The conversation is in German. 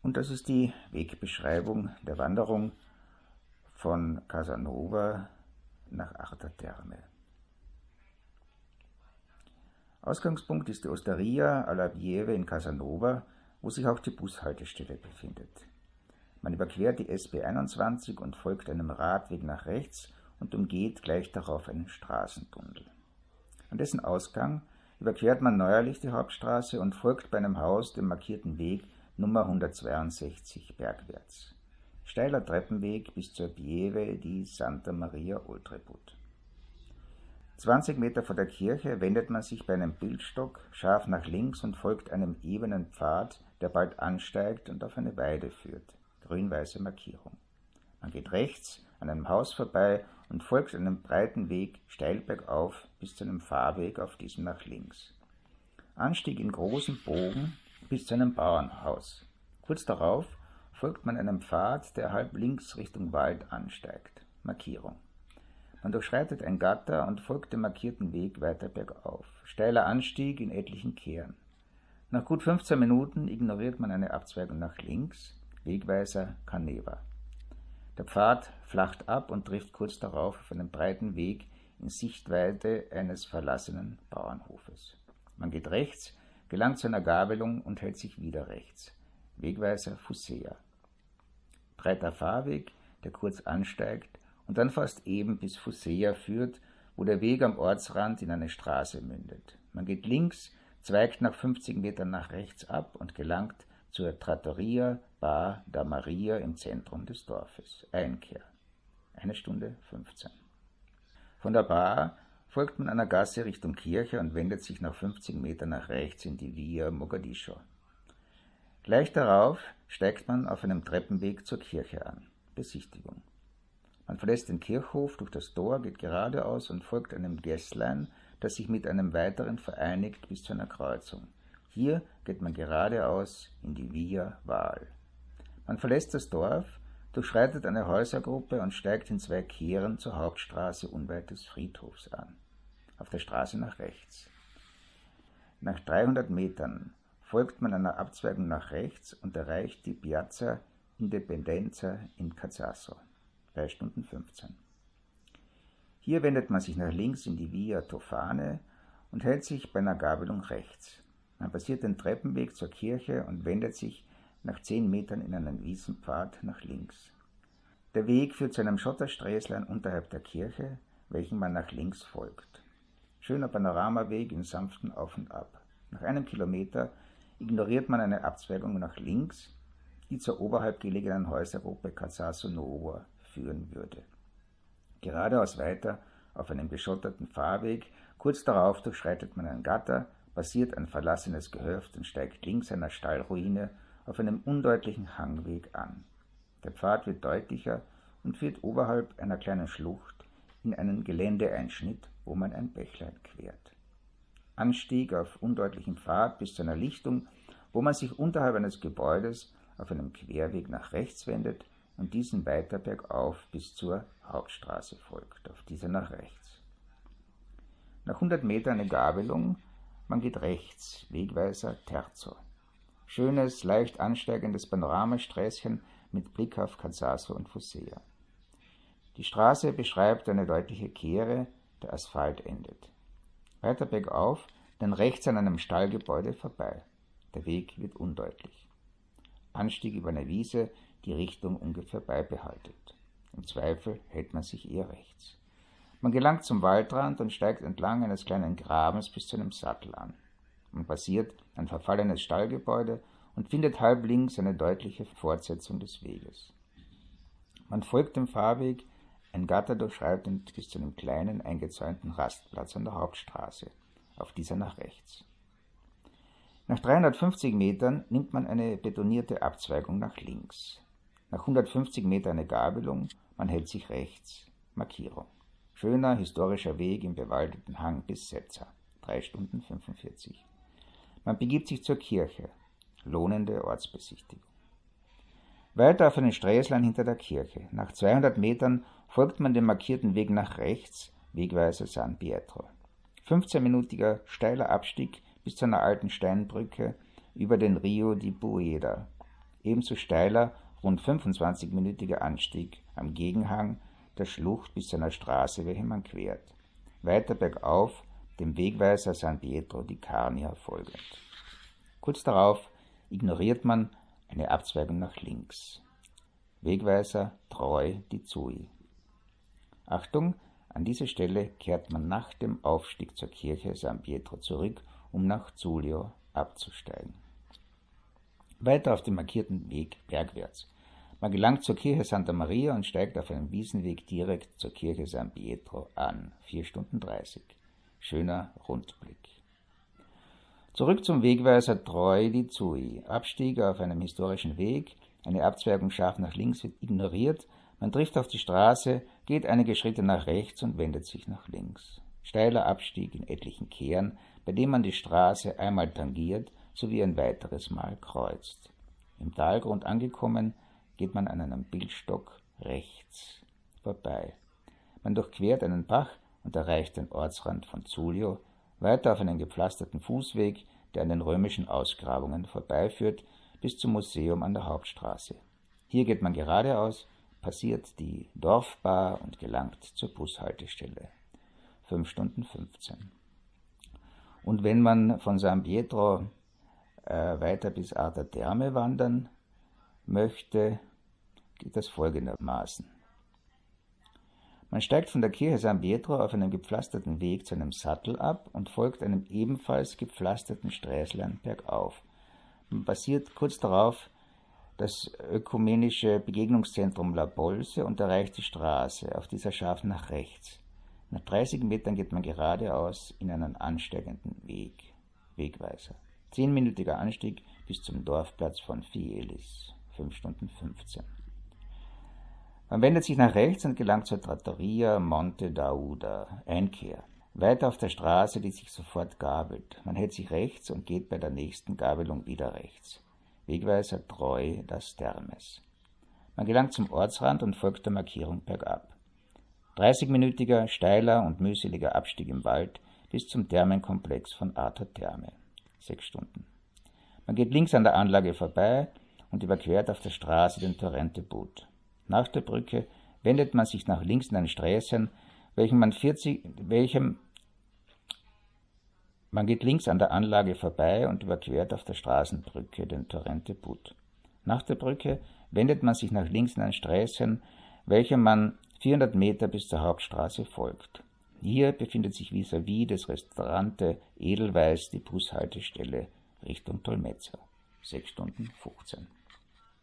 Und das ist die Wegbeschreibung der Wanderung von Casanova nach Arta Terme. Ausgangspunkt ist die Osteria alla Pieve in Casanova, wo sich auch die Bushaltestelle befindet. Man überquert die SB 21 und folgt einem Radweg nach rechts und umgeht gleich darauf einen Straßentunnel. An dessen Ausgang überquert man neuerlich die Hauptstraße und folgt bei einem Haus dem markierten Weg Nummer 162 bergwärts. Steiler Treppenweg bis zur Pieve di Santa Maria Oltrebutt. 20 Meter vor der Kirche wendet man sich bei einem Bildstock scharf nach links und folgt einem ebenen Pfad, der bald ansteigt und auf eine Weide führt. Grün-weiße Markierung. Man geht rechts an einem Haus vorbei und folgt einem breiten Weg steil bergauf bis zu einem Fahrweg auf diesem nach links. Anstieg in großem Bogen bis zu einem Bauernhaus. Kurz darauf folgt man einem Pfad, der halb links Richtung Wald ansteigt. Markierung. Man durchschreitet ein Gatter und folgt dem markierten Weg weiter bergauf. Steiler Anstieg in etlichen Kehren. Nach gut 15 Minuten ignoriert man eine Abzweigung nach links, Wegweiser Caneva. Der Pfad flacht ab und trifft kurz darauf auf einen breiten Weg in Sichtweite eines verlassenen Bauernhofes. Man geht rechts, gelangt zu einer Gabelung und hält sich wieder rechts. Wegweiser Fusea. Breiter Fahrweg, der kurz ansteigt und dann fast eben bis Fusea führt, wo der Weg am Ortsrand in eine Straße mündet. Man geht links, zweigt nach 50 Metern nach rechts ab und gelangt zur Trattoria Bar da Maria im Zentrum des Dorfes. Einkehr. 1 Stunde 15. Von der Bar folgt man einer Gasse Richtung Kirche und wendet sich nach 50 Metern nach rechts in die Via Mogadiscio. Gleich darauf steigt man auf einem Treppenweg zur Kirche an. Besichtigung. Man verlässt den Kirchhof durch das Tor, geht geradeaus und folgt einem Gässlein, das sich mit einem weiteren vereinigt bis zu einer Kreuzung. Hier geht man geradeaus in die Via Val. Man verlässt das Dorf, durchschreitet eine Häusergruppe und steigt in 2 Kehren zur Hauptstraße unweit des Friedhofs an. Auf der Straße nach rechts. Nach 300 Metern folgt man einer Abzweigung nach rechts und erreicht die Piazza Indipendenza in Casasso. 3 Stunden 15. Hier wendet man sich nach links in die Via Tofane und hält sich bei einer Gabelung rechts. Man passiert den Treppenweg zur Kirche und wendet sich nach 10 Metern in einen Wiesenpfad nach links. Der Weg führt zu einem Schottersträßlein unterhalb der Kirche, welchen man nach links folgt. Schöner Panoramaweg in sanften Auf und Ab. Nach 1 Kilometer ignoriert man eine Abzweigung nach links, die zur oberhalb gelegenen Häusergruppe Casasso Nuovo führen würde. Geradeaus weiter auf einem beschotterten Fahrweg, kurz darauf durchschreitet man ein Gatter, passiert ein verlassenes Gehöft und steigt links einer Stallruine auf einem undeutlichen Hangweg an. Der Pfad wird deutlicher und führt oberhalb einer kleinen Schlucht in einen Geländeeinschnitt, wo man ein Bächlein quert. Anstieg auf undeutlichem Pfad bis zu einer Lichtung, wo man sich unterhalb eines Gebäudes auf einem Querweg nach rechts wendet und diesen weiter bergauf bis zur Hauptstraße folgt, auf diese nach rechts. Nach 100 Metern eine Gabelung, man geht rechts, Wegweiser Terzo. Schönes, leicht ansteigendes Panoramasträßchen mit Blick auf Casasso und Fusea. Die Straße beschreibt eine deutliche Kehre, der Asphalt endet. Weiter bergauf, dann rechts an einem Stallgebäude vorbei. Der Weg wird undeutlich. Anstieg über eine Wiese, die Richtung ungefähr beibehaltet. Im Zweifel hält man sich eher rechts. Man gelangt zum Waldrand und steigt entlang eines kleinen Grabens bis zu einem Sattel an. Man passiert ein verfallenes Stallgebäude und findet halb links eine deutliche Fortsetzung des Weges. Man folgt dem Fahrweg, ein Gatter durchschreitend bis zu einem kleinen, eingezäunten Rastplatz an der Hauptstraße, auf dieser nach rechts. Nach 350 Metern nimmt man eine betonierte Abzweigung nach links. Nach 150 Metern eine Gabelung, man hält sich rechts. Markierung. Schöner historischer Weg im bewaldeten Hang bis Sezza. 3 Stunden 45. Man begibt sich zur Kirche. Lohnende Ortsbesichtigung. Weiter auf einen Sträßlein hinter der Kirche. Nach 200 Metern folgt man dem markierten Weg nach rechts, Wegweiser San Pietro. 15-minütiger steiler Abstieg bis zu einer alten Steinbrücke über den Rio di Bueda. ebenso steiler, rund 25-minütiger Anstieg am Gegenhang der Schlucht bis zu einer Straße, welche man quert. Weiter bergauf, dem Wegweiser San Pietro di Carnia folgend. Kurz darauf ignoriert man eine Abzweigung nach links. Wegweiser Troi di Zui. Achtung, an dieser Stelle kehrt man nach dem Aufstieg zur Kirche San Pietro zurück, um nach Zulio abzusteigen. Weiter auf dem markierten Weg bergwärts. Man gelangt zur Kirche Santa Maria und steigt auf einem Wiesenweg direkt zur Kirche San Pietro an. 4 Stunden 30. Schöner Rundblick. Zurück zum Wegweiser Troi di Zui. Abstieg auf einem historischen Weg. Eine Abzweigung scharf nach links wird ignoriert. Man trifft auf die Straße, geht einige Schritte nach rechts und wendet sich nach links. Steiler Abstieg in etlichen Kehren, bei dem man die Straße einmal tangiert sowie ein weiteres Mal kreuzt. Im Talgrund angekommen, geht man an einem Bildstock rechts vorbei. Man durchquert einen Bach und erreicht den Ortsrand von Zulio, weiter auf einen gepflasterten Fußweg, der an den römischen Ausgrabungen vorbeiführt, bis zum Museum an der Hauptstraße. Hier geht man geradeaus, passiert die Dorfbar und gelangt zur Bushaltestelle. 5 Stunden 15. Und wenn man von San Pietro weiter bis Arta Terme wandern möchte, geht das folgendermaßen. Man steigt von der Kirche San Pietro auf einem gepflasterten Weg zu einem Sattel ab und folgt einem ebenfalls gepflasterten Sträßlein bergauf. Man passiert kurz darauf das ökumenische Begegnungszentrum La Bolse und erreicht die Straße, auf dieser scharf nach rechts. Nach 30 Metern geht man geradeaus in einen ansteigenden Wegweiser. 10-minütiger Anstieg bis zum Dorfplatz von Fielis, 5 Stunden 15. Man wendet sich nach rechts und gelangt zur Trattoria Monte d'Auda, Einkehr. Weiter auf der Straße, die sich sofort gabelt. Man hält sich rechts und geht bei der nächsten Gabelung wieder rechts. Wegweiser Troi das Termes. Man gelangt zum Ortsrand und folgt der Markierung bergab. 30-minütiger, steiler und mühseliger Abstieg im Wald bis zum Thermenkomplex von Arta Terme. 6 Stunden. Man geht links an der Anlage vorbei und überquert auf der Straße den Torrente Bud. Nach der Brücke wendet man sich nach links in ein Sträßchen, man geht links an der Anlage vorbei und überquert auf der Straßenbrücke den Torrente Bud. Nach der Brücke wendet man sich nach links in ein Sträßchen, welchem man 400 Meter bis zur Hauptstraße folgt. Hier befindet sich vis-à-vis des Restaurante Edelweiß die Bushaltestelle Richtung Tolmezza. 6 Stunden 15.